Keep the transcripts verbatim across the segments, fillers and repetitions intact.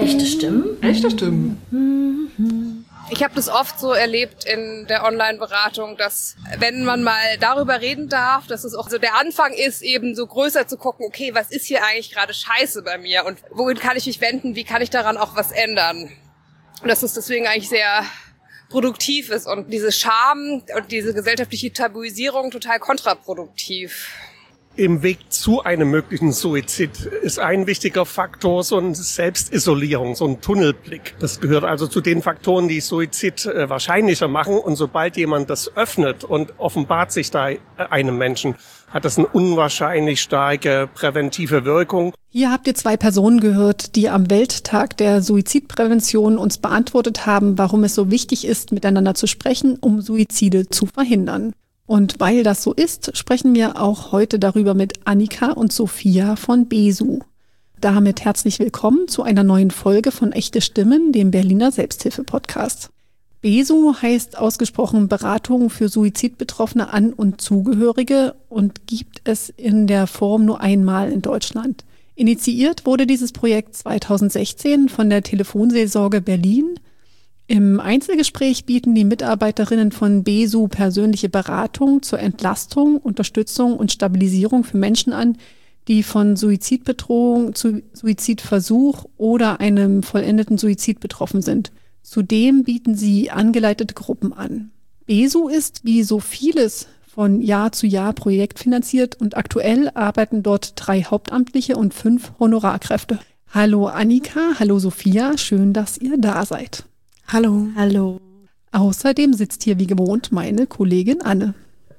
Echte Stimmen? Echte Stimmen. Ich habe das oft so erlebt in der Online-Beratung, dass wenn man mal darüber reden darf, dass es auch so der Anfang ist, eben so größer zu gucken, okay, was ist hier eigentlich gerade scheiße bei mir und wohin kann ich mich wenden, wie kann ich daran auch was ändern? Und dass es deswegen eigentlich sehr produktiv ist und diese Scham und diese gesellschaftliche Tabuisierung total kontraproduktiv. Im Weg zu einem möglichen Suizid ist ein wichtiger Faktor so eine Selbstisolierung, so ein Tunnelblick. Das gehört also zu den Faktoren, die Suizid äh, wahrscheinlicher machen. Und sobald jemand das öffnet und offenbart sich da einem Menschen, hat das eine unwahrscheinlich starke präventive Wirkung. Hier habt ihr zwei Personen gehört, die am Welttag der Suizidprävention uns beantwortet haben, warum es so wichtig ist, miteinander zu sprechen, um Suizide zu verhindern. Und weil das so ist, sprechen wir auch heute darüber mit Annika und Sophia von Besu. Damit herzlich willkommen zu einer neuen Folge von Echte Stimmen, dem Berliner Selbsthilfe-Podcast. Besu heißt ausgesprochen Beratung für Suizidbetroffene an und Zugehörige und gibt es in der Form nur einmal in Deutschland. Initiiert wurde dieses Projekt zweitausendsechzehn von der Telefonseelsorge Berlin. Im Einzelgespräch bieten die Mitarbeiterinnen von Besu persönliche Beratung zur Entlastung, Unterstützung und Stabilisierung für Menschen an, die von Suizidbedrohung zu Suizidversuch oder einem vollendeten Suizid betroffen sind. Zudem bieten sie angeleitete Gruppen an. Besu ist, wie so vieles, von Jahr zu Jahr projektfinanziert und aktuell arbeiten dort drei Hauptamtliche und fünf Honorarkräfte. Hallo Annika, hallo Sophia, schön, dass ihr da seid. Hallo. Hallo. Außerdem sitzt hier wie gewohnt meine Kollegin Anne.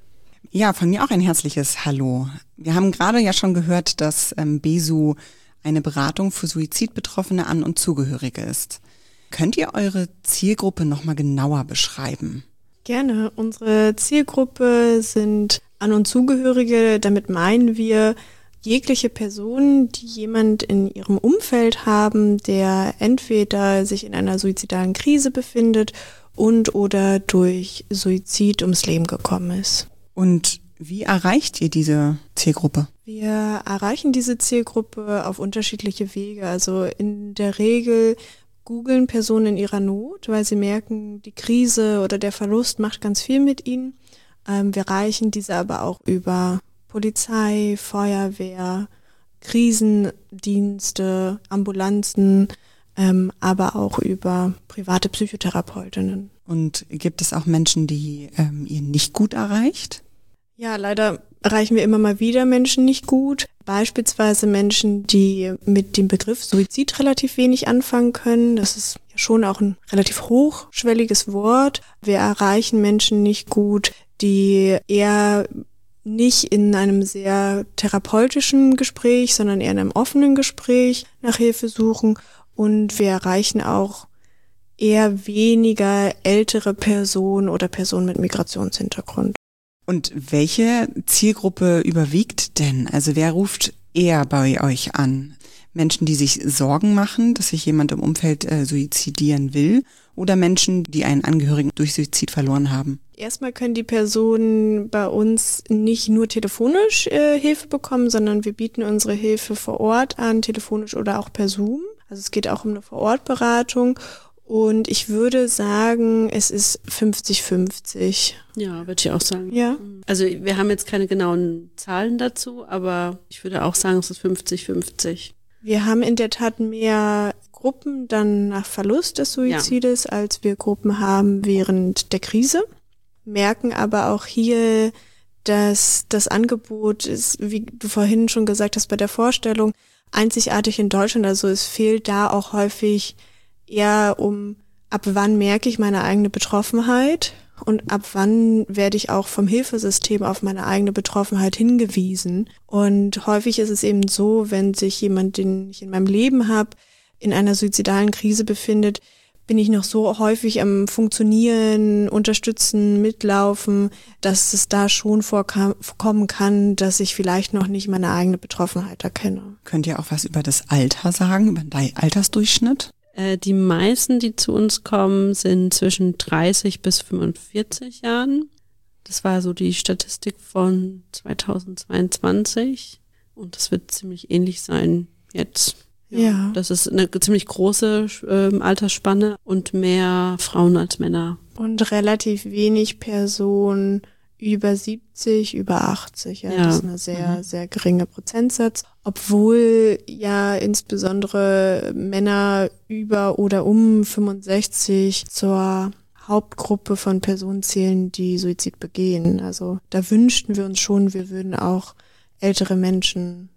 Ja, von mir auch ein herzliches Hallo. Wir haben gerade ja schon gehört, dass ähm, Besu eine Beratung für Suizidbetroffene an und Zugehörige ist. Könnt ihr eure Zielgruppe nochmal genauer beschreiben? Gerne. Unsere Zielgruppe sind An- und Zugehörige. Damit meinen wir jegliche Personen, die jemand in ihrem Umfeld haben, der entweder sich in einer suizidalen Krise befindet und oder durch Suizid ums Leben gekommen ist. Und wie erreicht ihr diese Zielgruppe? Wir erreichen diese Zielgruppe auf unterschiedliche Wege. Also in der Regel googeln Personen in ihrer Not, weil sie merken, die Krise oder der Verlust macht ganz viel mit ihnen. Ähm, wir erreichen diese aber auch über Polizei, Feuerwehr, Krisendienste, Ambulanzen, ähm, aber auch über private Psychotherapeutinnen. Und gibt es auch Menschen, die ähm, ihr nicht gut erreicht? Ja, leider erreichen wir immer mal wieder Menschen nicht gut. Beispielsweise Menschen, die mit dem Begriff Suizid relativ wenig anfangen können. Das ist ja schon auch ein relativ hochschwelliges Wort. Wir erreichen Menschen nicht gut, die eher nicht in einem sehr therapeutischen Gespräch, sondern eher in einem offenen Gespräch nach Hilfe suchen. Und wir erreichen auch eher weniger ältere Personen oder Personen mit Migrationshintergrund. Und welche Zielgruppe überwiegt denn? Also wer ruft eher bei euch an? Menschen, die sich Sorgen machen, dass sich jemand im Umfeld äh, suizidieren will, oder Menschen, die einen Angehörigen durch Suizid verloren haben? Erstmal können die Personen bei uns nicht nur telefonisch äh, Hilfe bekommen, sondern wir bieten unsere Hilfe vor Ort an, telefonisch oder auch per Zoom. Also es geht auch um eine Vor-Ort-Beratung. Und ich würde sagen, es ist fünfzig fünfzig. Ja, würde ich auch sagen. Ja. Also wir haben jetzt keine genauen Zahlen dazu, aber ich würde auch sagen, es ist fünfzig fünfzig. Wir haben in der Tat mehr Gruppen dann nach Verlust des Suizides, ja, als wir Gruppen haben während der Krise. Merken aber auch hier, dass das Angebot ist, wie du vorhin schon gesagt hast, bei der Vorstellung einzigartig in Deutschland. Also es fehlt da auch häufig eher um, ab wann merke ich meine eigene Betroffenheit und ab wann werde ich auch vom Hilfesystem auf meine eigene Betroffenheit hingewiesen. Und häufig ist es eben so, wenn sich jemand, den ich in meinem Leben habe, in einer suizidalen Krise befindet, bin ich noch so häufig am Funktionieren, Unterstützen, Mitlaufen, dass es da schon vorkommen kann, dass ich vielleicht noch nicht meine eigene Betroffenheit erkenne. Könnt ihr auch was über das Alter sagen, über den Altersdurchschnitt? Äh, die meisten, die zu uns kommen, sind zwischen dreißig bis fünfundvierzig Jahren. Das war so die Statistik von zweitausendzweiundzwanzig und das wird ziemlich ähnlich sein jetzt. Ja. Ja. Das ist eine ziemlich große äh, Altersspanne und mehr Frauen als Männer. Und relativ wenig Personen über siebzig, über achtzig. Ja, Ja. das ist eine sehr, Mhm. sehr geringe Prozentsatz. Obwohl ja insbesondere Männer über oder um fünfundsechzig zur Hauptgruppe von Personen zählen, die Suizid begehen. Also da wünschten wir uns schon, wir würden auch ältere Menschen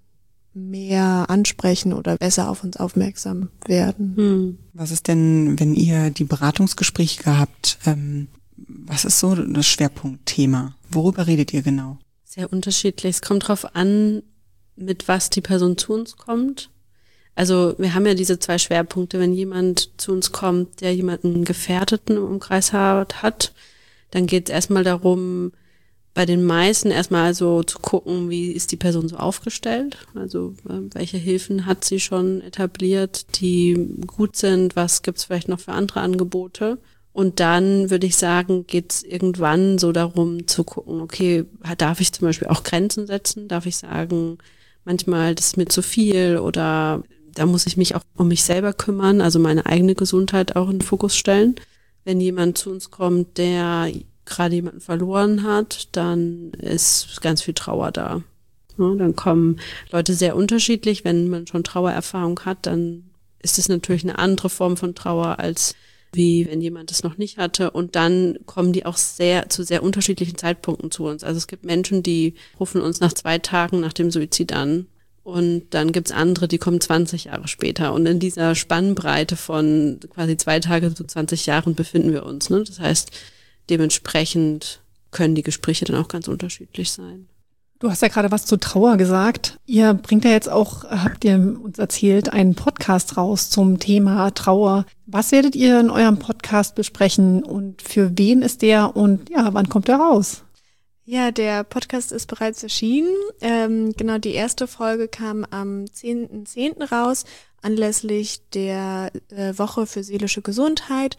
mehr ansprechen oder besser auf uns aufmerksam werden. Hm. Was ist denn, wenn ihr die Beratungsgespräche gehabt, ähm, was ist so das Schwerpunktthema? Worüber redet ihr genau? Sehr unterschiedlich. Es kommt drauf an, mit was die Person zu uns kommt. Also wir haben ja diese zwei Schwerpunkte. Wenn jemand zu uns kommt, der jemanden Gefährdeten im Umkreis hat, hat, dann geht es erstmal darum, bei den meisten erstmal so zu gucken, wie ist die Person so aufgestellt, also äh, welche Hilfen hat sie schon etabliert, die gut sind, was gibt's vielleicht noch für andere Angebote. Und dann würde ich sagen, geht's irgendwann so darum zu gucken, okay, darf ich zum Beispiel auch Grenzen setzen, darf ich sagen, manchmal das ist mir zu viel oder da muss ich mich auch um mich selber kümmern, also meine eigene Gesundheit auch in den Fokus stellen. Wenn jemand zu uns kommt, der gerade jemanden verloren hat, dann ist ganz viel Trauer da. Ja, dann kommen Leute sehr unterschiedlich. Wenn man schon Trauererfahrung hat, dann ist es natürlich eine andere Form von Trauer, als wie wenn jemand es noch nicht hatte. Und dann kommen die auch sehr zu sehr unterschiedlichen Zeitpunkten zu uns. Also es gibt Menschen, die rufen uns nach zwei Tagen nach dem Suizid an. Und dann gibt's andere, die kommen zwanzig Jahre später. Und in dieser Spannbreite von quasi zwei Tage zu zwanzig Jahren befinden wir uns. Ne? Das heißt, dementsprechend können die Gespräche dann auch ganz unterschiedlich sein. Du hast ja gerade was zu Trauer gesagt. Ihr bringt ja jetzt auch, habt ihr uns erzählt, einen Podcast raus zum Thema Trauer. Was werdet ihr in eurem Podcast besprechen und für wen ist der und ja, wann kommt der raus? Ja, der Podcast ist bereits erschienen. Ähm, genau, die erste Folge kam am zehnten zehnten raus, anlässlich der äh, Woche für seelische Gesundheit.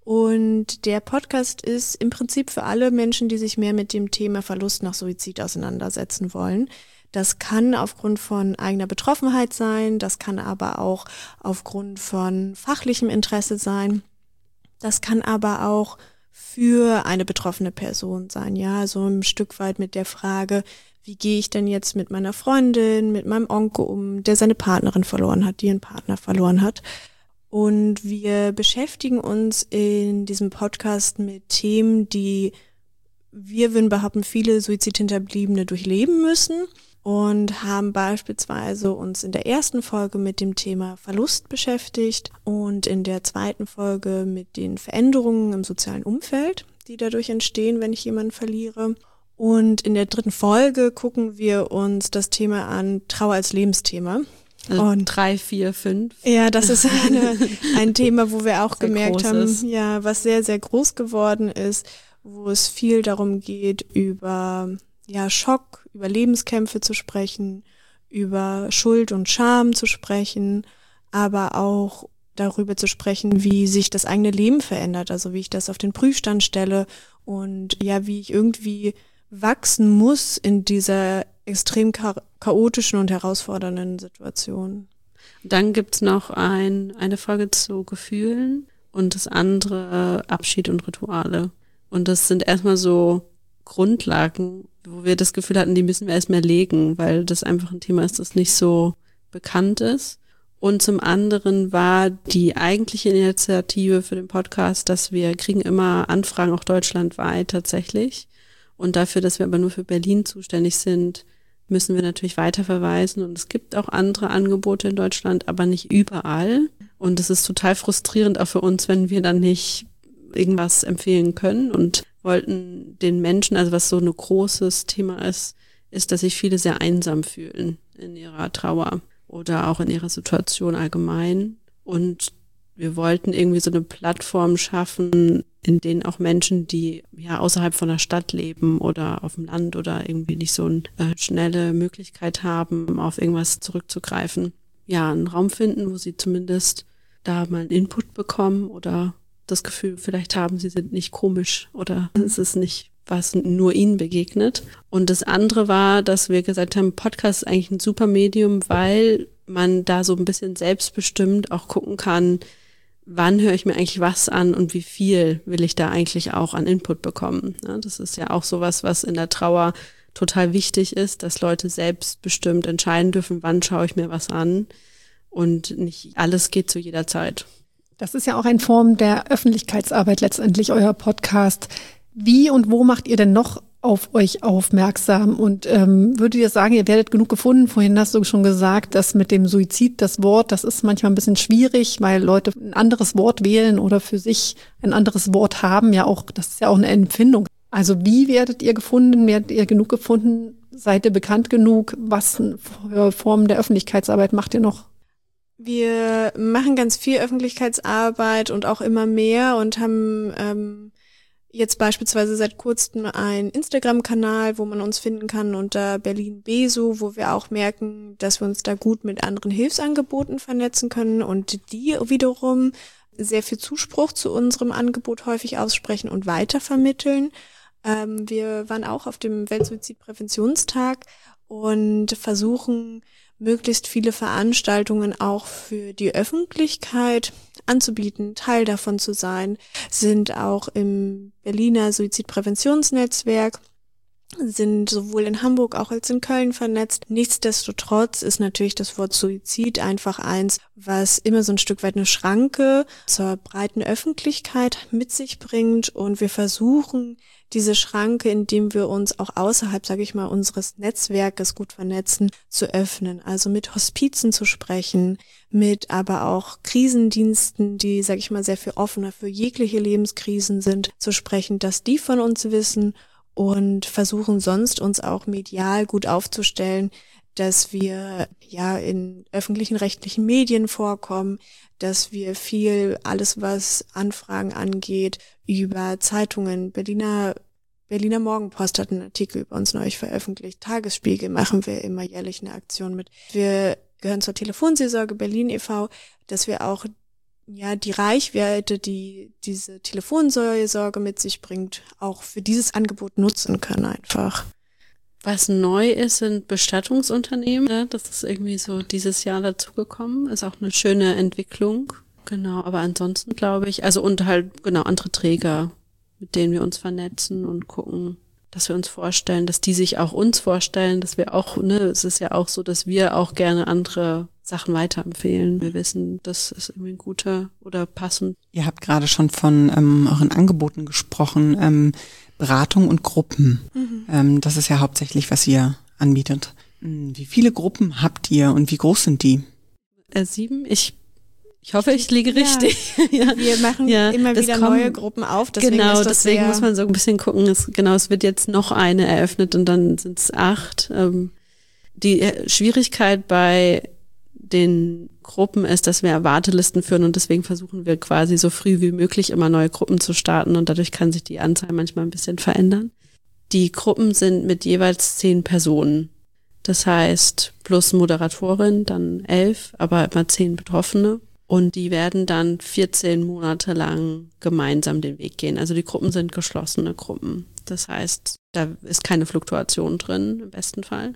Und der Podcast ist im Prinzip für alle Menschen, die sich mehr mit dem Thema Verlust nach Suizid auseinandersetzen wollen. Das kann aufgrund von eigener Betroffenheit sein, das kann aber auch aufgrund von fachlichem Interesse sein. Das kann aber auch für eine betroffene Person sein, ja, so ein Stück weit mit der Frage, wie gehe ich denn jetzt mit meiner Freundin, mit meinem Onkel um, der seine Partnerin verloren hat, die einen Partner verloren hat. Und wir beschäftigen uns in diesem Podcast mit Themen, die wir würden behaupten, viele Suizidhinterbliebene durchleben müssen und haben beispielsweise uns in der ersten Folge mit dem Thema Verlust beschäftigt und in der zweiten Folge mit den Veränderungen im sozialen Umfeld, die dadurch entstehen, wenn ich jemanden verliere. Und in der dritten Folge gucken wir uns das Thema an, Trauer als Lebensthema. Also und drei, vier, fünf. Ja, das ist eine, ein Thema, wo wir auch sehr gemerkt haben, ist. ja, was sehr, sehr groß geworden ist, wo es viel darum geht, über ja Schock, über Lebenskämpfe zu sprechen, über Schuld und Scham zu sprechen, aber auch darüber zu sprechen, wie sich das eigene Leben verändert, also wie ich das auf den Prüfstand stelle und ja, wie ich irgendwie wachsen muss in dieser extrem cha- chaotischen und herausfordernden Situation. Dann gibt's noch ein, eine Folge zu Gefühlen und das andere Abschied und Rituale. Und das sind erstmal so Grundlagen, wo wir das Gefühl hatten, die müssen wir erstmal legen, weil das einfach ein Thema ist, das nicht so bekannt ist. Und zum anderen war die eigentliche Initiative für den Podcast, dass wir kriegen immer Anfragen auch deutschlandweit tatsächlich. Und dafür, dass wir aber nur für Berlin zuständig sind, müssen wir natürlich weiterverweisen. Und es gibt auch andere Angebote in Deutschland, aber nicht überall. Und es ist total frustrierend auch für uns, wenn wir dann nicht irgendwas empfehlen können und wollten den Menschen, also was so ein großes Thema ist, ist, dass sich viele sehr einsam fühlen in ihrer Trauer oder auch in ihrer Situation allgemein. Und wir wollten irgendwie so eine Plattform schaffen, in denen auch Menschen, die ja außerhalb von der Stadt leben oder auf dem Land oder irgendwie nicht so eine äh, schnelle Möglichkeit haben, auf irgendwas zurückzugreifen, ja, einen Raum finden, wo sie zumindest da mal einen Input bekommen oder das Gefühl vielleicht haben, sie sind nicht komisch oder es ist nicht, was nur ihnen begegnet. Und das andere war, dass wir gesagt haben, Podcast ist eigentlich ein super Medium, weil man da so ein bisschen selbstbestimmt auch gucken kann, wann höre ich mir eigentlich was an und wie viel will ich da eigentlich auch an Input bekommen. Ja, das ist ja auch sowas, was in der Trauer total wichtig ist, dass Leute selbstbestimmt entscheiden dürfen, wann schaue ich mir was an und nicht alles geht zu jeder Zeit. Das ist ja auch eine Form der Öffentlichkeitsarbeit letztendlich, euer Podcast. Wie und wo macht ihr denn noch auf euch aufmerksam? Und ähm, würdet ihr sagen, ihr werdet genug gefunden? Vorhin hast du schon gesagt, dass mit dem Suizid das Wort, das ist manchmal ein bisschen schwierig, weil Leute ein anderes Wort wählen oder für sich ein anderes Wort haben. Ja, auch das ist ja auch eine Empfindung. Also wie werdet ihr gefunden? Werdet ihr genug gefunden? Seid ihr bekannt genug? Was für Formen der Öffentlichkeitsarbeit macht ihr noch? Wir machen ganz viel Öffentlichkeitsarbeit und auch immer mehr und haben ähm, jetzt beispielsweise seit kurzem einen Instagram-Kanal, wo man uns finden kann unter Berlin Beso, wo wir auch merken, dass wir uns da gut mit anderen Hilfsangeboten vernetzen können und die wiederum sehr viel Zuspruch zu unserem Angebot häufig aussprechen und weitervermitteln. Ähm, wir waren auch auf dem Weltsuizidpräventionstag und versuchen, möglichst viele Veranstaltungen auch für die Öffentlichkeit anzubieten, Teil davon zu sein, sind auch im Berliner Suizidpräventionsnetzwerk, sind sowohl in Hamburg auch als in Köln vernetzt. Nichtsdestotrotz ist natürlich das Wort Suizid einfach eins, was immer so ein Stück weit eine Schranke zur breiten Öffentlichkeit mit sich bringt und wir versuchen, diese Schranke, indem wir uns auch außerhalb, sage ich mal, unseres Netzwerkes gut vernetzen, zu öffnen. Also mit Hospizen zu sprechen, mit aber auch Krisendiensten, die, sage ich mal, sehr viel offener für jegliche Lebenskrisen sind, zu sprechen, dass die von uns wissen und versuchen sonst uns auch medial gut aufzustellen, dass wir ja in öffentlichen rechtlichen Medien vorkommen, dass wir viel, alles was Anfragen angeht, über Zeitungen, Berliner Berliner Morgenpost hat einen Artikel über uns neulich veröffentlicht, Tagesspiegel machen wir immer jährlich eine Aktion mit. Wir gehören zur Telefonseelsorge Berlin e V, dass wir auch ja die Reichweite, die diese Telefonseelsorge mit sich bringt, auch für dieses Angebot nutzen können einfach. Was neu ist, sind Bestattungsunternehmen. Das ist irgendwie so dieses Jahr dazugekommen. Ist auch eine schöne Entwicklung. Genau, aber ansonsten glaube ich, also und halt genau andere Träger, mit denen wir uns vernetzen und gucken, dass wir uns vorstellen, dass die sich auch uns vorstellen, dass wir auch, ne, es ist ja auch so, dass wir auch gerne andere Sachen weiterempfehlen. Wir wissen, das ist irgendwie ein guter oder passend. Ihr habt gerade schon von ähm, euren Angeboten gesprochen, ähm, Beratung und Gruppen. Mhm. Ähm, das ist ja hauptsächlich, was ihr anbietet. Wie viele Gruppen habt ihr und wie groß sind die? Äh, sieben. Ich Ich hoffe, ich liege richtig. Ja, ja. Wir machen ja, immer wieder kommen, neue Gruppen auf. Deswegen genau, ist das deswegen muss man so ein bisschen gucken. Es, genau, es wird jetzt noch eine eröffnet und dann sind es acht. Ähm, die Schwierigkeit bei den Gruppen ist, dass wir Wartelisten führen und deswegen versuchen wir quasi so früh wie möglich immer neue Gruppen zu starten und dadurch kann sich die Anzahl manchmal ein bisschen verändern. Die Gruppen sind mit jeweils zehn Personen. Das heißt, plus Moderatorin, dann elf, aber immer zehn Betroffene. Und die werden dann vierzehn Monate lang gemeinsam den Weg gehen. Also die Gruppen sind geschlossene Gruppen. Das heißt, da ist keine Fluktuation drin, im besten Fall.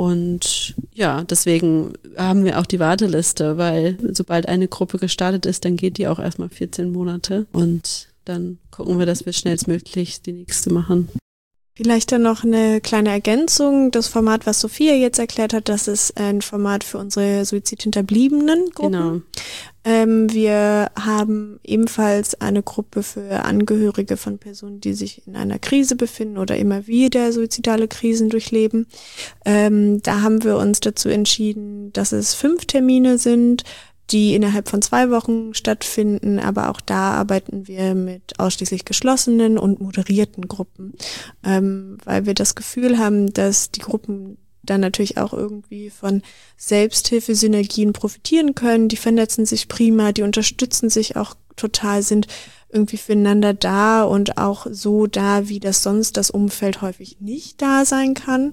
Und ja, deswegen haben wir auch die Warteliste, weil sobald eine Gruppe gestartet ist, dann geht die auch erstmal vierzehn Monate. Und dann gucken wir, dass wir schnellstmöglich die nächste machen. Vielleicht dann noch eine kleine Ergänzung. Das Format, was Sophia jetzt erklärt hat, das ist ein Format für unsere suizidhinterbliebenen Gruppen. Genau. Ähm, wir haben ebenfalls eine Gruppe für Angehörige von Personen, die sich in einer Krise befinden oder immer wieder suizidale Krisen durchleben. Ähm, da haben wir uns dazu entschieden, dass es fünf Termine sind, die innerhalb von zwei Wochen stattfinden, aber auch da arbeiten wir mit ausschließlich geschlossenen und moderierten Gruppen, ähm, weil wir das Gefühl haben, dass die Gruppen dann natürlich auch irgendwie von Selbsthilfesynergien profitieren können, die vernetzen sich prima, die unterstützen sich auch total, sind irgendwie füreinander da und auch so da, wie das sonst das Umfeld häufig nicht da sein kann.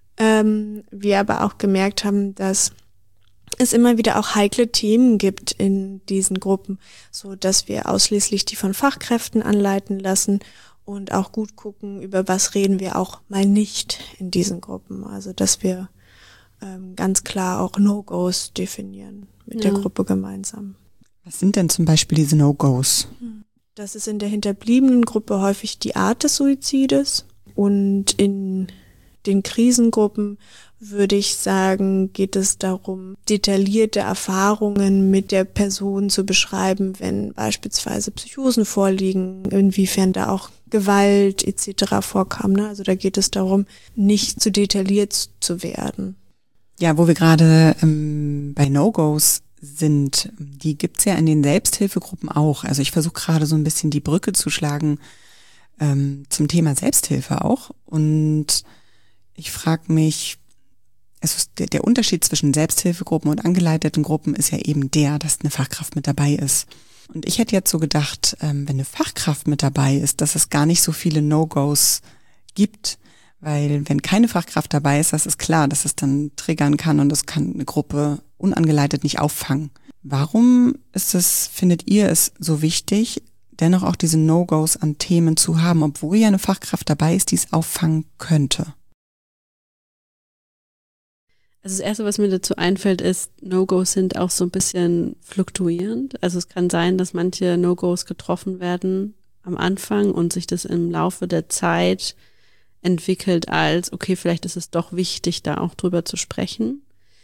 Ähm, wir aber auch gemerkt haben, dass es immer wieder auch heikle Themen gibt in diesen Gruppen, so dass wir ausschließlich die von Fachkräften anleiten lassen und auch gut gucken, über was reden wir auch mal nicht in diesen Gruppen. Also dass wir ähm, ganz klar auch No-Gos definieren mit ja. der Gruppe gemeinsam. Was sind denn zum Beispiel diese No-Gos? Das ist in der hinterbliebenen Gruppe häufig die Art des Suizides und in den Krisengruppen würde ich sagen, geht es darum, detaillierte Erfahrungen mit der Person zu beschreiben, wenn beispielsweise Psychosen vorliegen, inwiefern da auch Gewalt et cetera vorkam. Ne? Also da geht es darum, nicht zu detailliert zu werden. Ja, wo wir gerade ähm, bei No-Gos sind, die gibt's ja in den Selbsthilfegruppen auch. Also ich versuche gerade so ein bisschen die Brücke zu schlagen ähm, zum Thema Selbsthilfe auch. Und ich frage mich, es ist der, der Unterschied zwischen Selbsthilfegruppen und angeleiteten Gruppen ist ja eben der, dass eine Fachkraft mit dabei ist. Und ich hätte jetzt so gedacht, ähm, wenn eine Fachkraft mit dabei ist, dass es gar nicht so viele No-Gos gibt. Weil wenn keine Fachkraft dabei ist, das ist klar, dass es dann triggern kann und das kann eine Gruppe unangeleitet nicht auffangen. Warum ist es, findet ihr es so wichtig, dennoch auch diese No-Gos an Themen zu haben, obwohl ja eine Fachkraft dabei ist, die es auffangen könnte? Also das Erste, was mir dazu einfällt, ist, No-Gos sind auch so ein bisschen fluktuierend. Also es kann sein, dass manche No-Gos getroffen werden am Anfang und sich das im Laufe der Zeit entwickelt als, okay, vielleicht ist es doch wichtig, da auch drüber zu sprechen.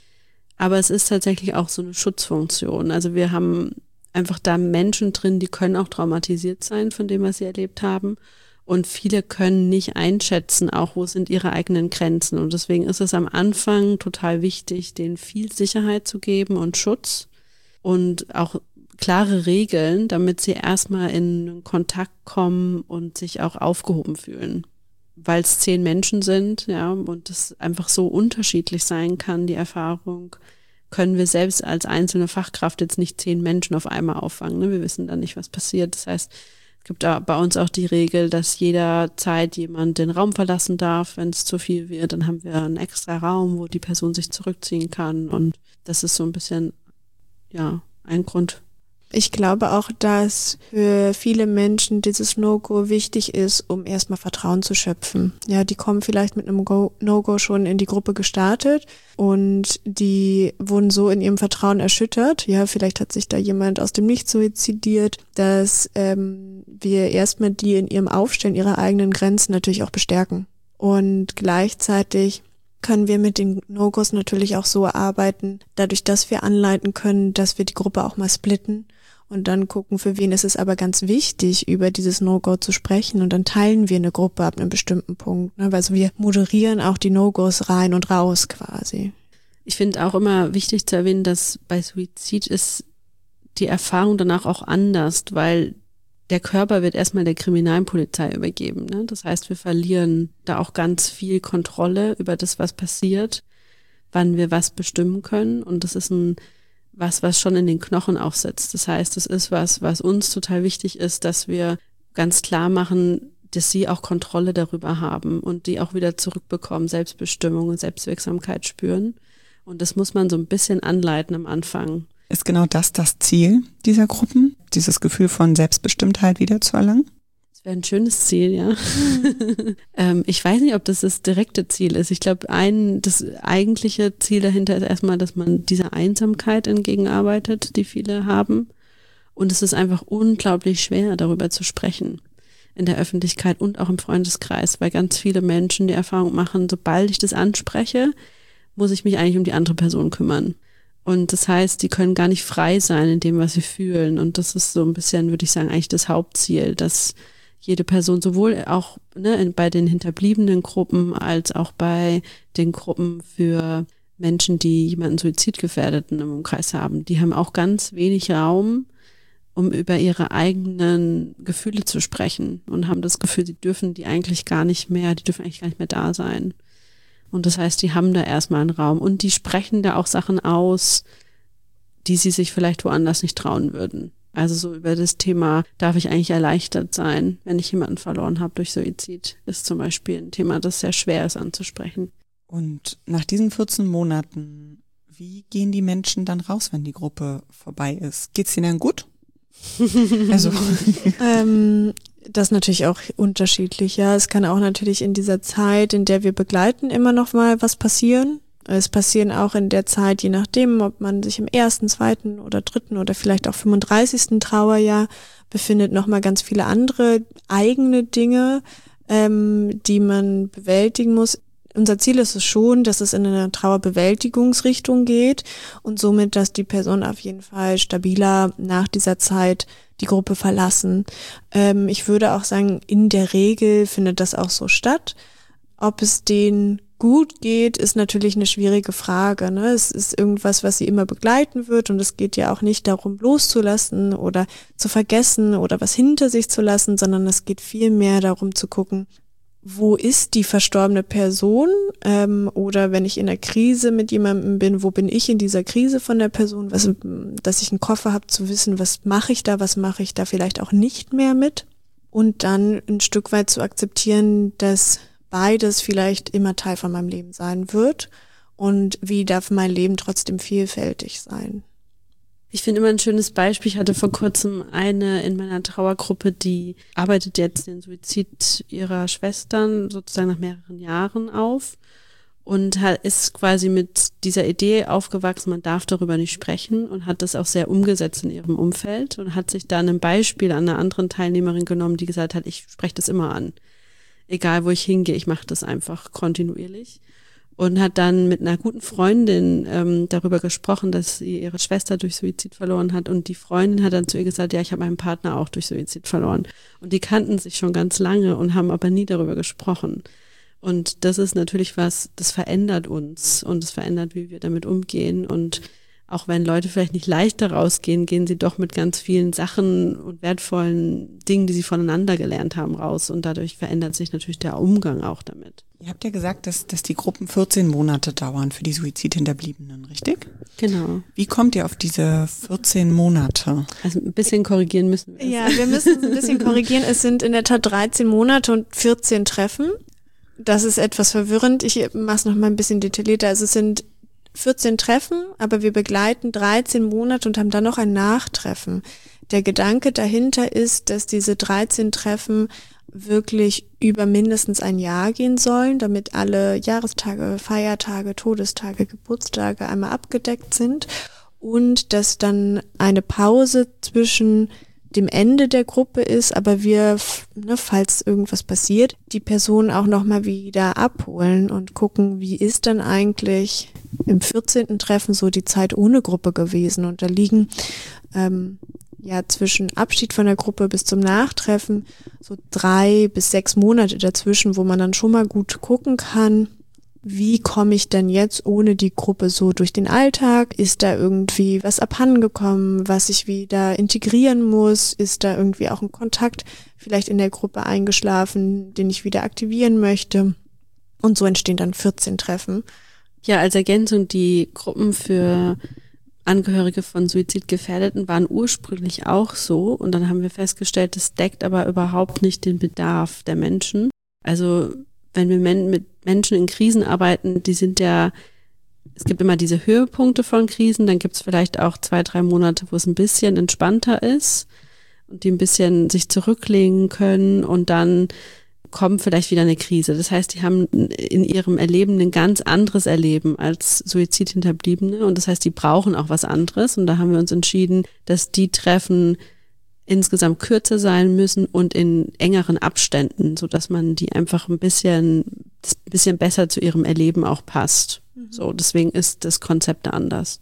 Aber es ist tatsächlich auch so eine Schutzfunktion. Also wir haben einfach da Menschen drin, die können auch traumatisiert sein von dem, was sie erlebt haben. Und viele können nicht einschätzen, auch wo sind ihre eigenen Grenzen. Und deswegen ist es am Anfang total wichtig, denen viel Sicherheit zu geben und Schutz und auch klare Regeln, damit sie erstmal in Kontakt kommen und sich auch aufgehoben fühlen. Weil es zehn Menschen sind, ja, und es einfach so unterschiedlich sein kann, die Erfahrung, können wir selbst als einzelne Fachkraft jetzt nicht zehn Menschen auf einmal auffangen. Ne? Wir wissen dann nicht, was passiert. Das heißt, es gibt da bei uns auch die Regel, dass jederzeit jemand den Raum verlassen darf. Wenn es zu viel wird, dann haben wir einen extra Raum, wo die Person sich zurückziehen kann. Und das ist so ein bisschen, ja, ein Grund. Ich glaube auch, dass für viele Menschen dieses No-Go wichtig ist, um erstmal Vertrauen zu schöpfen. Ja, die kommen vielleicht mit einem Go- No-Go schon in die Gruppe gestartet und die wurden so in ihrem Vertrauen erschüttert. Ja, vielleicht hat sich da jemand aus dem Nichts suizidiert, dass ähm, wir erstmal die in ihrem Aufstellen ihrer eigenen Grenzen natürlich auch bestärken. Und gleichzeitig können wir mit den No-Gos natürlich auch so arbeiten, dadurch, dass wir anleiten können, dass wir die Gruppe auch mal splitten und dann gucken, für wen ist es aber ganz wichtig, über dieses No-Go zu sprechen und dann teilen wir eine Gruppe ab einem bestimmten Punkt. Ne? Also wir moderieren auch die No-Gos rein und raus quasi. Ich finde auch immer wichtig zu erwähnen, dass bei Suizid ist die Erfahrung danach auch anders, weil der Körper wird erstmal der Kriminalpolizei übergeben. Ne? Das heißt, wir verlieren da auch ganz viel Kontrolle über das, was passiert, wann wir was bestimmen können. Und das ist ein was, was schon in den Knochen auch sitzt. Das heißt, es ist was, was uns total wichtig ist, dass wir ganz klar machen, dass sie auch Kontrolle darüber haben und die auch wieder zurückbekommen, Selbstbestimmung und Selbstwirksamkeit spüren. Und das muss man so ein bisschen anleiten am Anfang. Ist genau das das Ziel dieser Gruppen, dieses Gefühl von Selbstbestimmtheit wiederzuerlangen? Das wäre ein schönes Ziel, ja. ähm, ich weiß nicht, ob das das direkte Ziel ist. Ich glaube, ein das eigentliche Ziel dahinter ist erstmal, dass man dieser Einsamkeit entgegenarbeitet, die viele haben. Und es ist einfach unglaublich schwer, darüber zu sprechen in der Öffentlichkeit und auch im Freundeskreis, weil ganz viele Menschen die Erfahrung machen, sobald ich das anspreche, muss ich mich eigentlich um die andere Person kümmern. Und das heißt, die können gar nicht frei sein in dem, was sie fühlen. Und das ist so ein bisschen, würde ich sagen, eigentlich das Hauptziel, dass jede Person sowohl auch ne, bei den hinterbliebenen Gruppen als auch bei den Gruppen für Menschen, die jemanden Suizidgefährdeten im Umkreis haben, die haben auch ganz wenig Raum, um über ihre eigenen Gefühle zu sprechen und haben das Gefühl, sie dürfen die eigentlich gar nicht mehr, die dürfen eigentlich gar nicht mehr da sein. Und das heißt, die haben da erstmal einen Raum und die sprechen da auch Sachen aus, die sie sich vielleicht woanders nicht trauen würden. Also so über das Thema, darf ich eigentlich erleichtert sein, wenn ich jemanden verloren habe durch Suizid, ist zum Beispiel ein Thema, das sehr schwer ist anzusprechen. Und nach diesen vierzehn Monaten, wie gehen die Menschen dann raus, wenn die Gruppe vorbei ist? Geht's ihnen dann gut? also ähm, Das ist natürlich auch unterschiedlich, ja. Es kann auch natürlich in dieser Zeit, in der wir begleiten, immer noch mal was passieren. Es passieren auch in der Zeit, je nachdem, ob man sich im ersten, zweiten oder dritten oder vielleicht auch fünfunddreißigsten Trauerjahr befindet, nochmal ganz viele andere eigene Dinge, ähm, die man bewältigen muss. Unser Ziel ist es schon, dass es in eine Trauerbewältigungsrichtung geht und somit, dass die Personen auf jeden Fall stabiler nach dieser Zeit die Gruppe verlassen. Ähm, ich würde auch sagen, in der Regel findet das auch so statt. Ob es denen gut geht, ist natürlich eine schwierige Frage, ne? Es ist irgendwas, was sie immer begleiten wird und es geht ja auch nicht darum, loszulassen oder zu vergessen oder was hinter sich zu lassen, sondern es geht vielmehr darum zu gucken, wo ist die verstorbene Person, ähm, oder wenn ich in einer Krise mit jemandem bin, wo bin ich in dieser Krise von der Person, was, dass ich einen Koffer habe zu wissen, was mache ich da, was mache ich da vielleicht auch nicht mehr mit und dann ein Stück weit zu akzeptieren, dass beides vielleicht immer Teil von meinem Leben sein wird und wie darf mein Leben trotzdem vielfältig sein. Ich finde immer ein schönes Beispiel, ich hatte vor kurzem eine in meiner Trauergruppe, die arbeitet jetzt den Suizid ihrer Schwestern sozusagen nach mehreren Jahren auf und ist quasi mit dieser Idee aufgewachsen, man darf darüber nicht sprechen und hat das auch sehr umgesetzt in ihrem Umfeld und hat sich dann ein Beispiel an einer anderen Teilnehmerin genommen, die gesagt hat, ich spreche das immer an. Egal, wo ich hingehe, ich mache das einfach kontinuierlich. Und hat dann mit einer guten Freundin ähm, darüber gesprochen, dass sie ihre Schwester durch Suizid verloren hat. Und die Freundin hat dann zu ihr gesagt, ja, ich habe meinen Partner auch durch Suizid verloren. Und die kannten sich schon ganz lange und haben aber nie darüber gesprochen. Und das ist natürlich was, das verändert uns und es verändert, wie wir damit umgehen. Und auch wenn Leute vielleicht nicht leichter rausgehen, gehen sie doch mit ganz vielen Sachen und wertvollen Dingen, die sie voneinander gelernt haben, raus. Und dadurch verändert sich natürlich der Umgang auch damit. Ihr habt ja gesagt, dass, dass die Gruppen vierzehn Monate dauern für die Suizidhinterbliebenen, richtig? Genau. Wie kommt ihr auf diese vierzehn Monate? Also ein bisschen korrigieren müssen wir. Ja, wir müssen ein bisschen korrigieren. Es sind in der Tat dreizehn Monate und vierzehn Treffen. Das ist etwas verwirrend. Ich mache es noch mal ein bisschen detaillierter. Also es sind vierzehn Treffen, aber wir begleiten dreizehn Monate und haben dann noch ein Nachtreffen. Der Gedanke dahinter ist, dass diese dreizehn Treffen wirklich über mindestens ein Jahr gehen sollen, damit alle Jahrestage, Feiertage, Todestage, Geburtstage einmal abgedeckt sind und dass dann eine Pause zwischen dem Ende der Gruppe ist, aber wir, ne, falls irgendwas passiert, die Person auch nochmal wieder abholen und gucken, wie ist dann eigentlich im vierzehnten Treffen so die Zeit ohne Gruppe gewesen. Und da liegen ähm, ja zwischen Abschied von der Gruppe bis zum Nachtreffen so drei bis sechs Monate dazwischen, wo man dann schon mal gut gucken kann, wie komme ich denn jetzt ohne die Gruppe so durch den Alltag? Ist da irgendwie was abhandengekommen, was ich wieder integrieren muss? Ist da irgendwie auch ein Kontakt vielleicht in der Gruppe eingeschlafen, den ich wieder aktivieren möchte? Und so entstehen dann vierzehn Treffen. Ja, als Ergänzung, die Gruppen für Angehörige von Suizidgefährdeten waren ursprünglich auch so. Und dann haben wir festgestellt, das deckt aber überhaupt nicht den Bedarf der Menschen. Also wenn wir mit Menschen in Krisen arbeiten, die sind ja, es gibt immer diese Höhepunkte von Krisen, dann gibt es vielleicht auch zwei, drei Monate, wo es ein bisschen entspannter ist und die ein bisschen sich zurücklegen können und dann kommt vielleicht wieder eine Krise. Das heißt, die haben in ihrem Erleben ein ganz anderes Erleben als Suizidhinterbliebene und das heißt, die brauchen auch was anderes und da haben wir uns entschieden, dass die Treffen insgesamt kürzer sein müssen und in engeren Abständen, so dass man die einfach ein bisschen, ein bisschen besser zu ihrem Erleben auch passt. Mhm. So, deswegen ist das Konzept anders.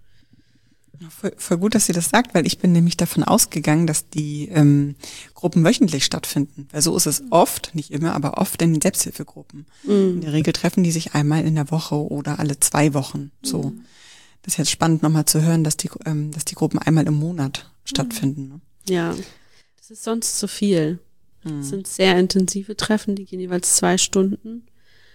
Voll, voll gut, dass ihr das sagt, weil ich bin nämlich davon ausgegangen, dass die ähm, Gruppen wöchentlich stattfinden. Weil so ist es oft, nicht immer, aber oft in den Selbsthilfegruppen. Mhm. In der Regel treffen die sich einmal in der Woche oder alle zwei Wochen. So, mhm. Das ist jetzt spannend nochmal zu hören, dass die, ähm, dass die Gruppen einmal im Monat mhm. stattfinden. Ne? Ja, das ist sonst zu viel. Mhm. Das sind sehr intensive Treffen, die gehen jeweils zwei Stunden.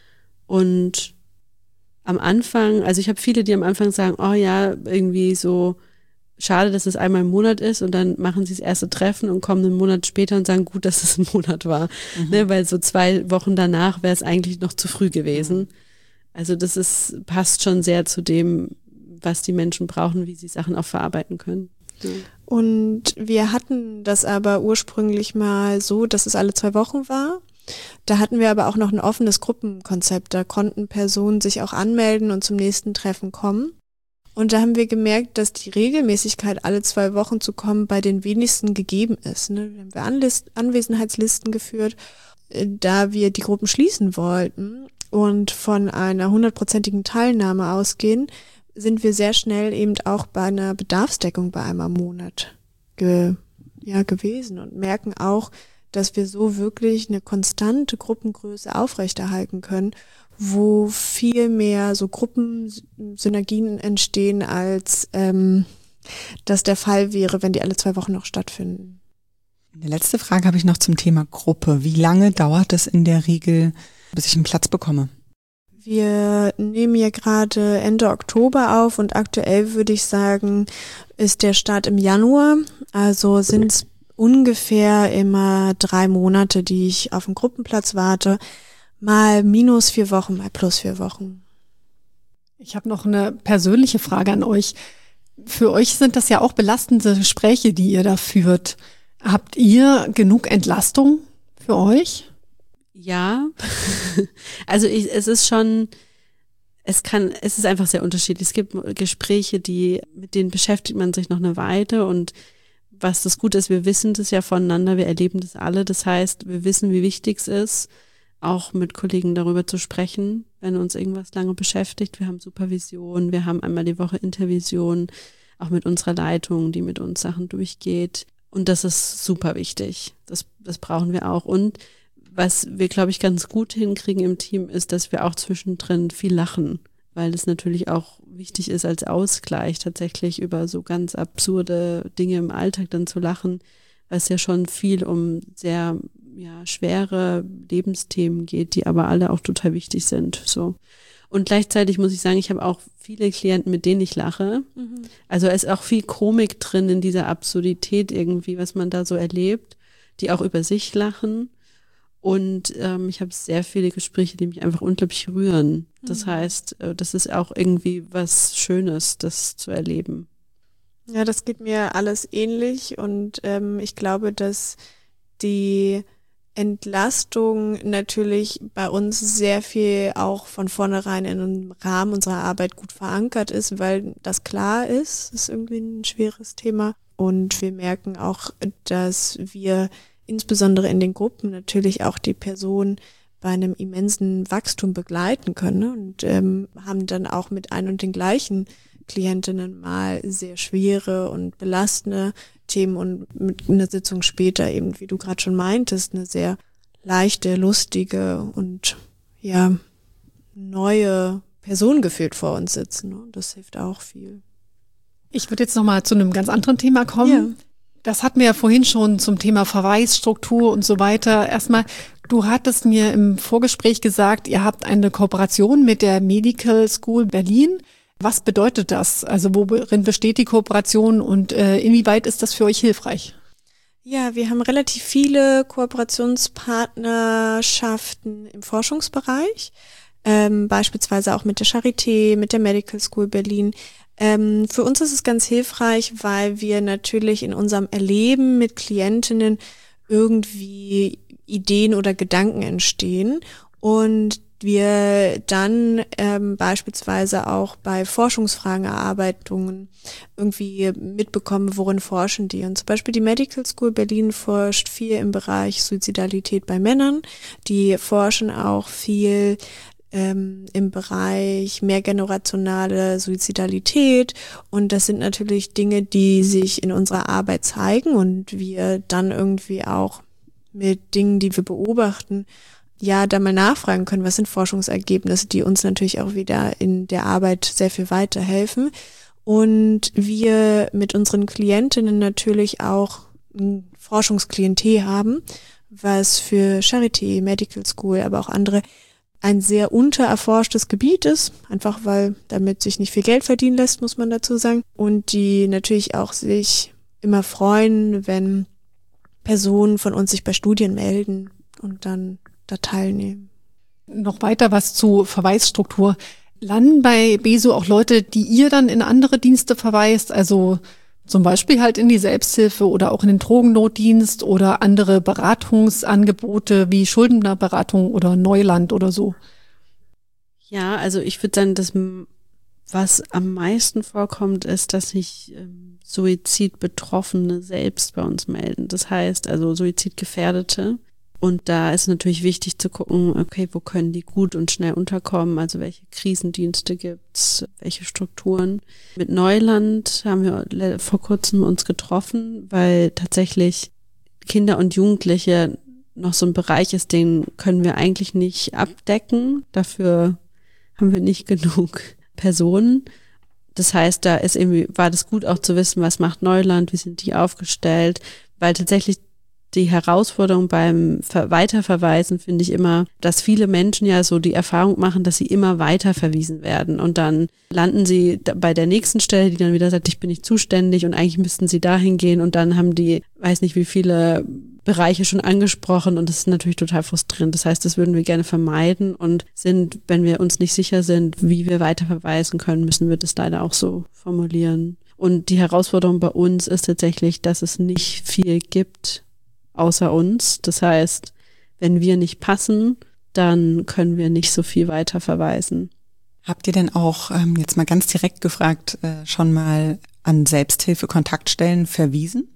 Und am Anfang, also ich habe viele, die am Anfang sagen, oh ja, irgendwie so schade, dass es einmal im Monat ist und dann machen sie das erste Treffen und kommen einen Monat später und sagen, gut, dass es ein Monat war. Mhm. Ne, weil so zwei Wochen danach wäre es eigentlich noch zu früh gewesen. Mhm. Also das ist, passt schon sehr zu dem, was die Menschen brauchen, wie sie Sachen auch verarbeiten können. Ja. Und wir hatten das aber ursprünglich mal so, dass es alle zwei Wochen war. Da hatten wir aber auch noch ein offenes Gruppenkonzept. Da konnten Personen sich auch anmelden und zum nächsten Treffen kommen. Und da haben wir gemerkt, dass die Regelmäßigkeit, alle zwei Wochen zu kommen, bei den wenigsten gegeben ist. Ne? Da haben wir Anlist- Anwesenheitslisten geführt, äh, da wir die Gruppen schließen wollten und von einer hundertprozentigen Teilnahme ausgehen, sind wir sehr schnell eben auch bei einer Bedarfsdeckung bei einmal im Monat ge- ja, gewesen und merken auch, dass wir so wirklich eine konstante Gruppengröße aufrechterhalten können, wo viel mehr so Gruppensynergien entstehen, als ähm, das der Fall wäre, wenn die alle zwei Wochen noch stattfinden. Eine letzte Frage habe ich noch zum Thema Gruppe. Wie lange dauert es in der Regel, bis ich einen Platz bekomme? Wir nehmen ja gerade Ende Oktober auf und aktuell würde ich sagen, ist der Start im Januar. Also sind es ungefähr immer drei Monate, die ich auf einen Gruppenplatz warte. Mal minus vier Wochen, mal plus vier Wochen. Ich habe noch eine persönliche Frage an euch. Für euch sind das ja auch belastende Gespräche, die ihr da führt. Habt ihr genug Entlastung für euch? Ja, also ich, es ist schon, es kann, es ist einfach sehr unterschiedlich. Es gibt Gespräche, die, mit denen beschäftigt man sich noch eine Weile und was das Gute ist, wir wissen das ja voneinander, wir erleben das alle. Das heißt, wir wissen, wie wichtig es ist, auch mit Kollegen darüber zu sprechen, wenn uns irgendwas lange beschäftigt. Wir haben Supervision, wir haben einmal die Woche Intervision, auch mit unserer Leitung, die mit uns Sachen durchgeht. Und das ist super wichtig. Das, das brauchen wir auch. Und was wir, glaube ich, ganz gut hinkriegen im Team, ist, dass wir auch zwischendrin viel lachen, weil es natürlich auch wichtig ist als Ausgleich, tatsächlich über so ganz absurde Dinge im Alltag dann zu lachen, weil es ja schon viel um sehr ja, schwere Lebensthemen geht, die aber alle auch total wichtig sind. So. Und gleichzeitig muss ich sagen, ich habe auch viele Klienten, mit denen ich lache. Mhm. Also es ist auch viel Komik drin in dieser Absurdität irgendwie, was man da so erlebt, die auch über sich lachen. Und ähm, ich habe sehr viele Gespräche, die mich einfach unglaublich rühren. Das mhm. heißt, äh, das ist auch irgendwie was Schönes, das zu erleben. Ja, das geht mir alles ähnlich und ähm, ich glaube, dass die Entlastung natürlich bei uns sehr viel auch von vornherein in einem Rahmen unserer Arbeit gut verankert ist, weil das klar ist, ist irgendwie ein schweres Thema. Und wir merken auch, dass wir insbesondere in den Gruppen natürlich auch die Person bei einem immensen Wachstum begleiten können, ne? Und ähm, haben dann auch mit ein und den gleichen Klientinnen mal sehr schwere und belastende Themen und mit einer Sitzung später eben, wie du gerade schon meintest, eine sehr leichte, lustige und ja neue Person gefühlt vor uns sitzen. Und das hilft auch viel. Ich würde jetzt nochmal zu einem ganz anderen Thema kommen. Ja. Das hatten wir ja vorhin schon zum Thema Verweisstruktur und so weiter. Erstmal, du hattest mir im Vorgespräch gesagt, ihr habt eine Kooperation mit der Medical School Berlin. Was bedeutet das? Also worin besteht die Kooperation und äh, inwieweit ist das für euch hilfreich? Ja, wir haben relativ viele Kooperationspartnerschaften im Forschungsbereich, ähm, beispielsweise auch mit der Charité, mit der Medical School Berlin. Ähm, für uns ist es ganz hilfreich, weil wir natürlich in unserem Erleben mit Klientinnen irgendwie Ideen oder Gedanken entstehen und wir dann ähm, beispielsweise auch bei Forschungsfragenerarbeitungen irgendwie mitbekommen, worin forschen die. Und zum Beispiel die Medical School Berlin forscht viel im Bereich Suizidalität bei Männern. Die forschen auch viel ähm, im Bereich mehrgenerationale Suizidalität. Und das sind natürlich Dinge, die sich in unserer Arbeit zeigen und wir dann irgendwie auch mit Dingen, die wir beobachten, ja, da mal nachfragen können, was sind Forschungsergebnisse, die uns natürlich auch wieder in der Arbeit sehr viel weiterhelfen. Und wir mit unseren Klientinnen natürlich auch ein Forschungsklientel haben, was für Charité, Medical School, aber auch andere ein sehr untererforschtes Gebiet ist, einfach weil damit sich nicht viel Geld verdienen lässt, muss man dazu sagen. Und die natürlich auch sich immer freuen, wenn Personen von uns sich bei Studien melden und dann da teilnehmen. Noch weiter was zu Verweisstruktur. Landen bei B E S O auch Leute, die ihr dann in andere Dienste verweist, also Zum Beispiel halt in die Selbsthilfe oder auch in den Drogennotdienst oder andere Beratungsangebote wie Schuldnerberatung oder Neuland oder so. Ja, also ich würde sagen, das, was am meisten vorkommt, ist, dass sich ähm, Suizidbetroffene selbst bei uns melden. Das heißt, also Suizidgefährdete. Und da ist natürlich wichtig zu gucken, okay, wo können die gut und schnell unterkommen, also welche Krisendienste gibt's, welche Strukturen. Mit Neuland haben wir vor kurzem uns getroffen, weil tatsächlich Kinder und Jugendliche noch so ein Bereich ist, den können wir eigentlich nicht abdecken. Dafür haben wir nicht genug Personen. Das heißt, da ist irgendwie, war das gut auch zu wissen, was macht Neuland, wie sind die aufgestellt, weil tatsächlich die Herausforderung beim Weiterverweisen finde ich immer, dass viele Menschen ja so die Erfahrung machen, dass sie immer weiter verwiesen werden und dann landen sie bei der nächsten Stelle, die dann wieder sagt, ich bin nicht zuständig und eigentlich müssten sie dahin gehen und dann haben die, weiß nicht wie viele Bereiche schon angesprochen und das ist natürlich total frustrierend. Das heißt, das würden wir gerne vermeiden und sind, wenn wir uns nicht sicher sind, wie wir weiterverweisen können, müssen wir das leider auch so formulieren. Und die Herausforderung bei uns ist tatsächlich, dass es nicht viel gibt, außer uns. Das heißt, wenn wir nicht passen, dann können wir nicht so viel weiter verweisen. Habt ihr denn auch, ähm, jetzt mal ganz direkt gefragt, äh, schon mal an Selbsthilfe-Kontaktstellen verwiesen?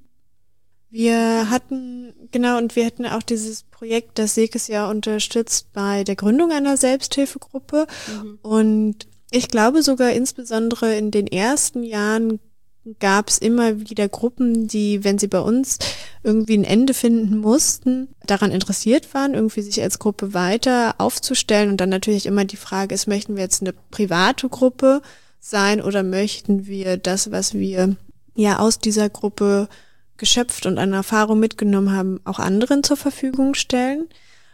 Wir hatten, genau, und wir hatten auch dieses Projekt, das Sekes ja unterstützt bei der Gründung einer Selbsthilfegruppe. Mhm. Und ich glaube sogar insbesondere in den ersten Jahren gab es immer wieder Gruppen, die, wenn sie bei uns irgendwie ein Ende finden mussten, daran interessiert waren, irgendwie sich als Gruppe weiter aufzustellen. Und dann natürlich immer die Frage ist, möchten wir jetzt eine private Gruppe sein oder möchten wir das, was wir ja aus dieser Gruppe geschöpft und an Erfahrung mitgenommen haben, auch anderen zur Verfügung stellen.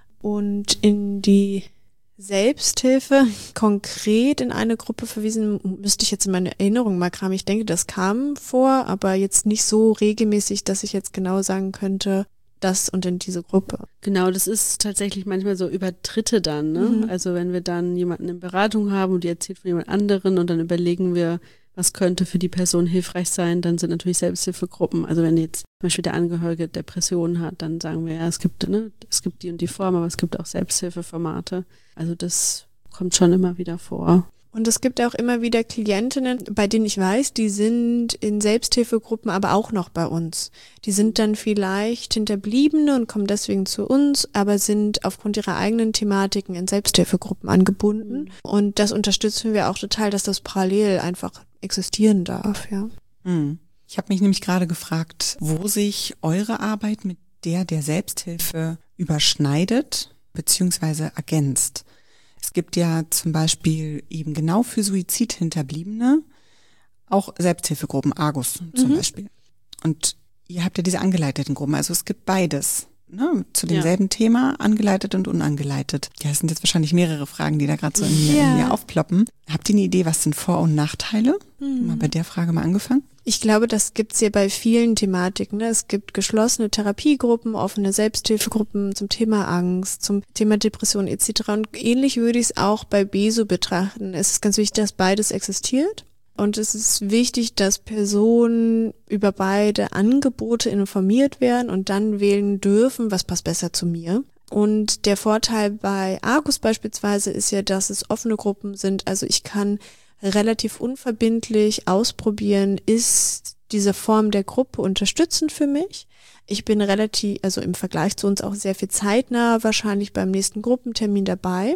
Und in die Selbsthilfe konkret in eine Gruppe verwiesen, müsste ich jetzt in meine Erinnerung mal kramen. Ich denke, das kam vor, aber jetzt nicht so regelmäßig, dass ich jetzt genau sagen könnte, das und in diese Gruppe. Genau, das ist tatsächlich manchmal so über Dritte dann, ne? Mhm. Also wenn wir dann jemanden in Beratung haben und die erzählt von jemand anderen und dann überlegen wir, was könnte für die Person hilfreich sein, dann sind natürlich Selbsthilfegruppen. Also wenn jetzt zum Beispiel der Angehörige Depressionen hat, dann sagen wir, ja, es gibt, ne, es gibt die und die Form, aber es gibt auch Selbsthilfeformate. Also das kommt schon immer wieder vor. Und es gibt auch immer wieder Klientinnen, bei denen ich weiß, die sind in Selbsthilfegruppen, aber auch noch bei uns. Die sind dann vielleicht Hinterbliebene und kommen deswegen zu uns, aber sind aufgrund ihrer eigenen Thematiken in Selbsthilfegruppen angebunden. Mhm. Und das unterstützen wir auch total, dass das parallel einfach existieren darf, ja. Mhm. Ich habe mich nämlich gerade gefragt, wo sich eure Arbeit mit der der Selbsthilfe überschneidet beziehungsweise ergänzt. Es gibt ja zum Beispiel eben genau für Suizidhinterbliebene auch Selbsthilfegruppen, Argus zum mhm. Beispiel. Und ihr habt ja diese angeleiteten Gruppen, also es gibt beides, ne, zu demselben ja. Thema, angeleitet und unangeleitet. Ja, es sind jetzt wahrscheinlich mehrere Fragen, die da gerade so in mir, ja. in mir aufploppen. Habt ihr eine Idee, was sind Vor- und Nachteile? Mhm. Mal bei der Frage mal angefangen. Ich glaube, das gibt's ja bei vielen Thematiken. Ne? Es gibt geschlossene Therapiegruppen, offene Selbsthilfegruppen zum Thema Angst, zum Thema Depression et cetera. Und ähnlich würde ich es auch bei B E S O betrachten. Es ist ganz wichtig, dass beides existiert. Und es ist wichtig, dass Personen über beide Angebote informiert werden und dann wählen dürfen, was passt besser zu mir. Und der Vorteil bei Argus beispielsweise ist ja, dass es offene Gruppen sind. Also ich kann relativ unverbindlich ausprobieren, ist diese Form der Gruppe unterstützend für mich. Ich bin relativ, also im Vergleich zu uns auch sehr viel zeitnah wahrscheinlich beim nächsten Gruppentermin dabei.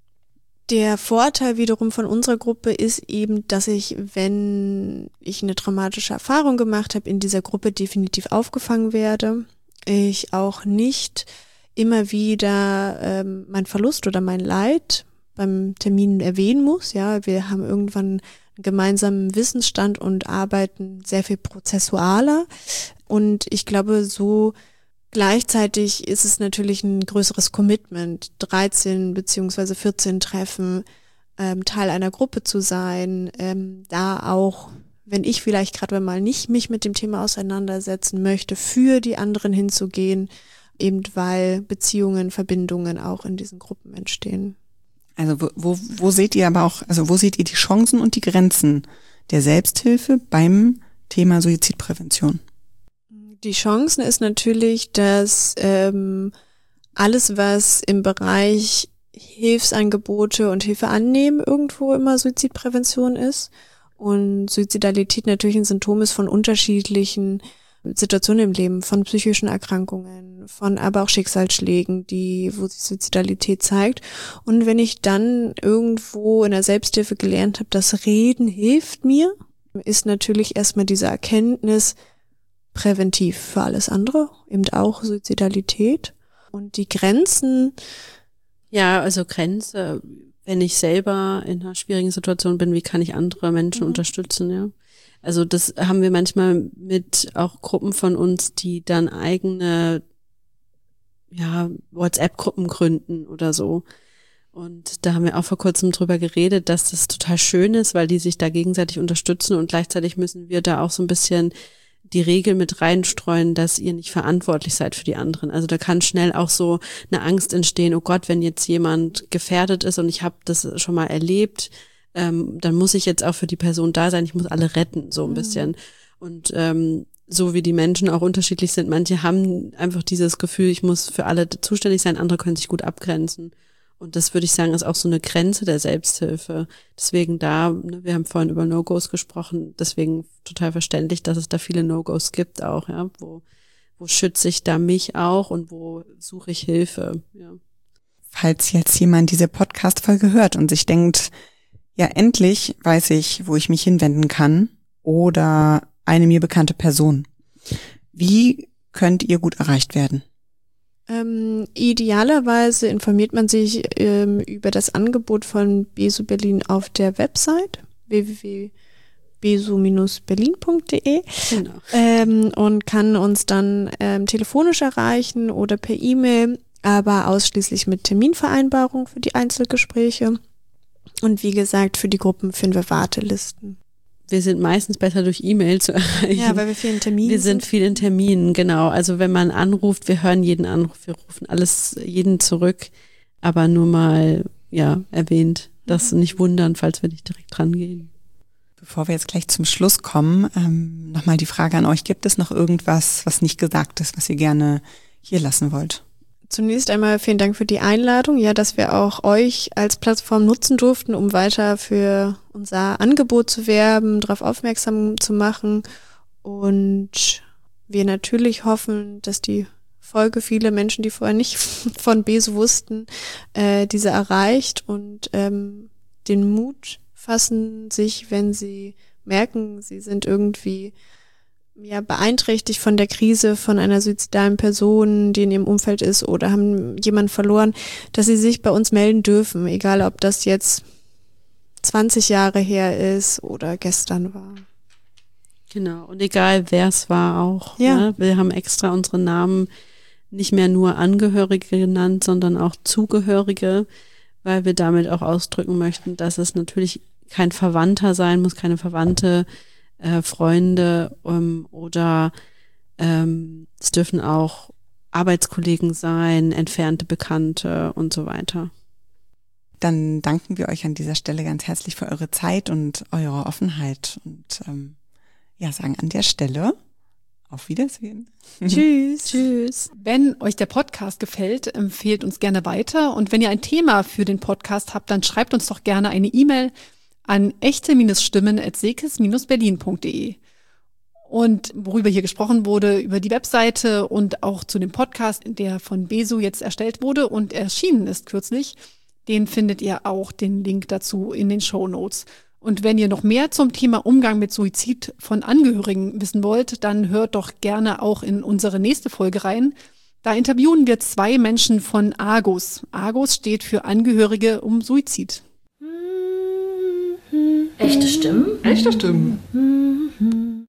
Der Vorteil wiederum von unserer Gruppe ist eben, dass ich, wenn ich eine traumatische Erfahrung gemacht habe, in dieser Gruppe definitiv aufgefangen werde. Ich auch nicht immer wieder ähm, mein Verlust oder mein Leid beim Termin erwähnen muss. Ja, wir haben irgendwann einen gemeinsamen Wissensstand und arbeiten sehr viel prozessualer. Und ich glaube, so gleichzeitig ist es natürlich ein größeres Commitment, dreizehn beziehungsweise vierzehn Treffen, ähm, Teil einer Gruppe zu sein, ähm, da auch, wenn ich vielleicht gerade mal nicht mich mit dem Thema auseinandersetzen möchte, für die anderen hinzugehen, eben weil Beziehungen, Verbindungen auch in diesen Gruppen entstehen. Also wo, wo, wo seht ihr aber auch, also wo seht ihr die Chancen und die Grenzen der Selbsthilfe beim Thema Suizidprävention? Die Chancen ist natürlich, dass ähm, alles, was im Bereich Hilfsangebote und Hilfe annehmen irgendwo immer Suizidprävention ist. Und Suizidalität natürlich ein Symptom ist von unterschiedlichen Situationen im Leben, von psychischen Erkrankungen, von aber auch Schicksalsschlägen, die, wo sich Suizidalität zeigt. Und wenn ich dann irgendwo in der Selbsthilfe gelernt habe, dass Reden hilft mir, ist natürlich erstmal diese Erkenntnis präventiv für alles andere, eben auch Suizidalität. Und die Grenzen. Ja, also Grenze, wenn ich selber in einer schwierigen Situation bin, wie kann ich andere Menschen mhm. unterstützen, ja? Also das haben wir manchmal mit auch Gruppen von uns, die dann eigene, ja, WhatsApp-Gruppen gründen oder so. Und da haben wir auch vor kurzem drüber geredet, dass das total schön ist, weil die sich da gegenseitig unterstützen und gleichzeitig müssen wir da auch so ein bisschen die Regel mit reinstreuen, dass ihr nicht verantwortlich seid für die anderen. Also da kann schnell auch so eine Angst entstehen, oh Gott, wenn jetzt jemand gefährdet ist und ich habe das schon mal erlebt, ähm, dann muss ich jetzt auch für die Person da sein, ich muss alle retten, so ein mhm. bisschen. Und ähm, so wie die Menschen auch unterschiedlich sind, manche haben einfach dieses Gefühl, ich muss für alle zuständig sein, andere können sich gut abgrenzen. Und das würde ich sagen, ist auch so eine Grenze der Selbsthilfe. Deswegen da, ne, wir haben vorhin über No-Gos gesprochen, deswegen total verständlich, dass es da viele No-Gos gibt auch, ja, wo, wo schütze ich da mich auch und wo suche ich Hilfe, ja. Falls jetzt jemand diese Podcast-Folge hört und sich denkt, ja, endlich weiß ich, wo ich mich hinwenden kann oder eine mir bekannte Person. Wie könnt ihr gut erreicht werden? Ähm, idealerweise informiert man sich ähm, über das Angebot von Besu Berlin auf der Website w w w punkt besu Bindestrich berlin punkt d e genau. ähm, und kann uns dann ähm, telefonisch erreichen oder per E-Mail, aber ausschließlich mit Terminvereinbarung für die Einzelgespräche. Und wie gesagt, für die Gruppen finden wir Wartelisten. Wir sind meistens besser durch E-Mail zu erreichen. Ja, weil wir viel in Terminen Wir sind sind. viel in Terminen, genau. Also wenn man anruft, wir hören jeden Anruf, wir rufen alles, jeden zurück, aber nur mal, ja, erwähnt, das nicht wundern, falls wir nicht direkt rangehen. Bevor wir jetzt gleich zum Schluss kommen, ähm, nochmal die Frage an euch. Gibt es noch irgendwas, was nicht gesagt ist, was ihr gerne hier lassen wollt? Zunächst einmal vielen Dank für die Einladung, ja, dass wir auch euch als Plattform nutzen durften, um weiter für unser Angebot zu werben, darauf aufmerksam zu machen. Und wir natürlich hoffen, dass die Folge viele Menschen, die vorher nicht von Besu wussten, äh, diese erreicht und ähm, den Mut fassen, sich, wenn sie merken, sie sind irgendwie ja beeinträchtigt von der Krise von einer suizidalen Person, die in ihrem Umfeld ist oder haben jemanden verloren, dass sie sich bei uns melden dürfen, egal ob das jetzt zwanzig Jahre her ist oder gestern war. Genau, und egal wer es war auch. Ja. Ne? Wir haben extra unsere Namen nicht mehr nur Angehörige genannt, sondern auch Zugehörige, weil wir damit auch ausdrücken möchten, dass es natürlich kein Verwandter sein muss, keine Verwandte, Äh, Freunde ähm, oder ähm, es dürfen auch Arbeitskollegen sein, entfernte Bekannte und so weiter. Dann danken wir euch an dieser Stelle ganz herzlich für eure Zeit und eure Offenheit und ähm, ja, sagen an der Stelle auf Wiedersehen. Tschüss. Tschüss. Wenn euch der Podcast gefällt, empfehlt uns gerne weiter und wenn ihr ein Thema für den Podcast habt, dann schreibt uns doch gerne eine E-Mail an echte Stimmen at sekes berlin punkt d e. Und worüber hier gesprochen wurde, über die Webseite und auch zu dem Podcast, der von Besu jetzt erstellt wurde und erschienen ist kürzlich, den findet ihr auch, den Link dazu in den Shownotes. Und wenn ihr noch mehr zum Thema Umgang mit Suizid von Angehörigen wissen wollt, dann hört doch gerne auch in unsere nächste Folge rein. Da interviewen wir zwei Menschen von Argus. Argus steht für Angehörige um Suizid. Echte Stimmen? Echte Stimmen.